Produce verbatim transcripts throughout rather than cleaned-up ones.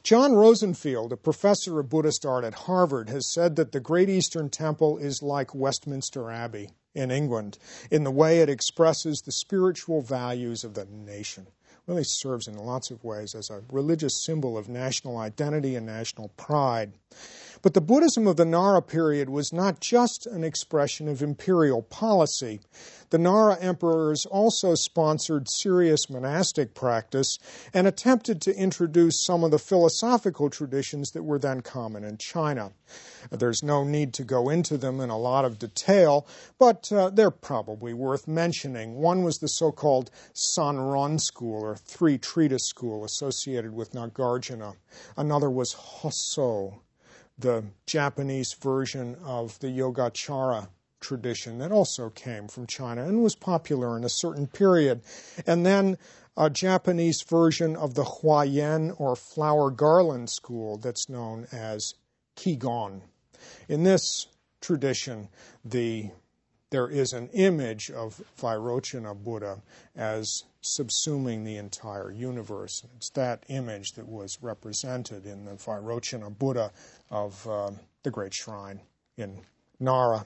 John Rosenfield, a professor of Buddhist art at Harvard, has said that the Great Eastern Temple is like Westminster Abbey in England in the way it expresses the spiritual values of the nation. Really serves in lots of ways as a religious symbol of national identity and national pride. But the Buddhism of the Nara period was not just an expression of imperial policy. The Nara emperors also sponsored serious monastic practice and attempted to introduce some of the philosophical traditions that were then common in China. There's no need to go into them in a lot of detail, but uh, they're probably worth mentioning. One was the so-called Sanron school, or three treatise school, associated with Nagarjuna. Another was Hosso, the Japanese version of the Yogacara tradition that also came from China and was popular in a certain period. And then a Japanese version of the Huayan, or flower garland school, that's known as Qigong. In this tradition, the there is an image of Vairochana Buddha as subsuming the entire universe. It's that image that was represented in the Vairochana Buddha of uh, the Great Shrine in Nara.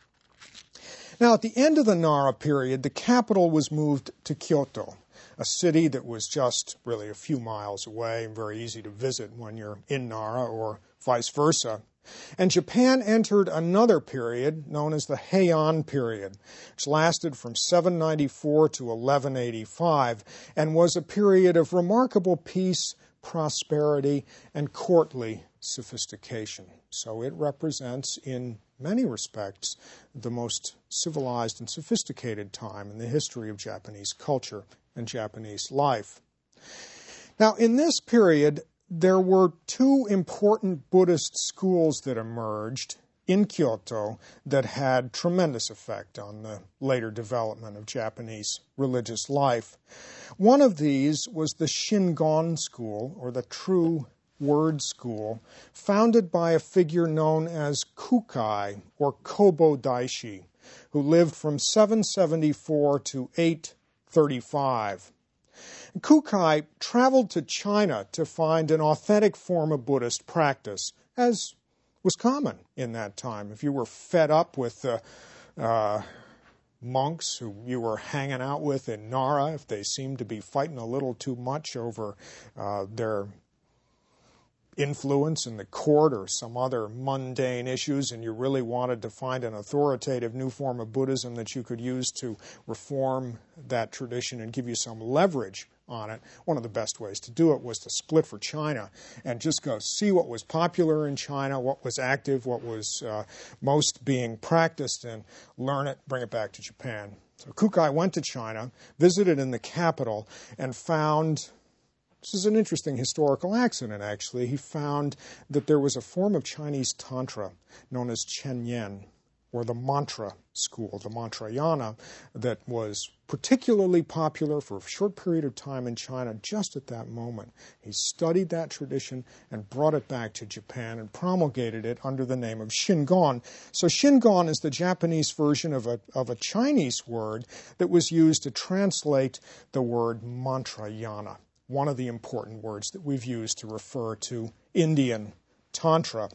Now, at the end of the Nara period, the capital was moved to Kyoto, a city that was just really a few miles away and very easy to visit when you're in Nara, or vice versa. And Japan entered another period known as the Heian period, which lasted from seven ninety-four to eleven eighty-five and was a period of remarkable peace, prosperity, and courtly sophistication. So it represents, in many respects, the most civilized and sophisticated time in the history of Japanese culture and Japanese life. Now, in this period, there were two important Buddhist schools that emerged in Kyoto that had tremendous effect on the later development of Japanese religious life. One of these was the Shingon school, or the True Word School, founded by a figure known as Kukai, or Kobo Daishi, who lived from seven seventy-four to eight thirty-five. Kukai traveled to China to find an authentic form of Buddhist practice, as was common in that time. If you were fed up with the uh, monks who you were hanging out with in Nara, if they seemed to be fighting a little too much over uh, their influence in the court or some other mundane issues, and you really wanted to find an authoritative new form of Buddhism that you could use to reform that tradition and give you some leverage on it, one of the best ways to do it was to split for China and just go see what was popular in China, what was active, what was uh, most being practiced, and learn it, bring it back to Japan. So Kukai went to China, visited in the capital, and found, this is an interesting historical accident actually, he found that there was a form of Chinese Tantra known as Chen Yen, or the mantra school, the Mantrayana, that was particularly popular for a short period of time in China just at that moment. He studied that tradition and brought it back to Japan and promulgated it under the name of Shingon. So Shingon is the Japanese version of a, of a Chinese word that was used to translate the word Mantrayana, one of the important words that we've used to refer to Indian Tantra.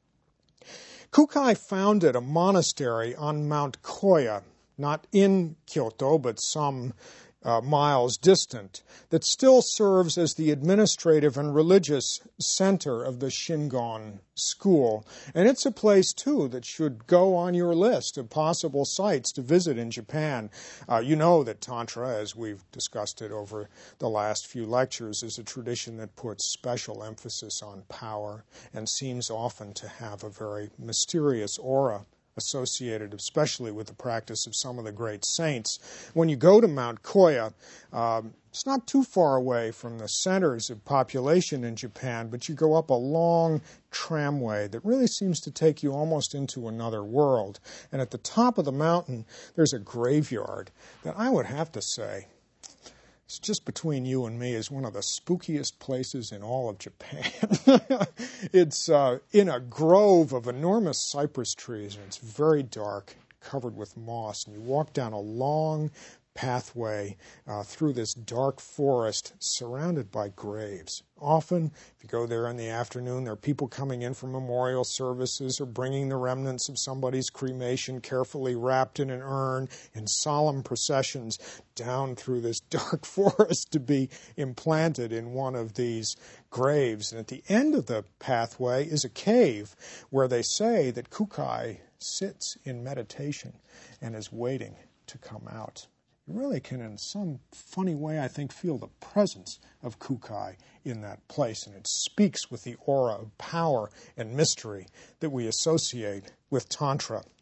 Kukai founded a monastery on Mount Koya, not in Kyoto, but some uh, miles distant, that still serves as the administrative and religious center of the Shingon school. And it's a place, too, that should go on your list of possible sites to visit in Japan. Uh, you know that Tantra, as we've discussed it over the last few lectures, is a tradition that puts special emphasis on power and seems often to have a very mysterious aura associated especially with the practice of some of the great saints. When you go to Mount Koya, um, it's not too far away from the centers of population in Japan, but you go up a long tramway that really seems to take you almost into another world. And at the top of the mountain, there's a graveyard that I would have to say, it's just between you and me, is one of the spookiest places in all of Japan. It's uh, in a grove of enormous cypress trees, and it's very dark, covered with moss. And you walk down a long pathway uh, through this dark forest surrounded by graves. Often, if you go there in the afternoon, there are people coming in for memorial services or bringing the remnants of somebody's cremation carefully wrapped in an urn in solemn processions down through this dark forest to be implanted in one of these graves. And at the end of the pathway is a cave where they say that Kukai sits in meditation and is waiting to come out. You really can, in some funny way, I think, feel the presence of Kukai in that place, and it speaks with the aura of power and mystery that we associate with Tantra.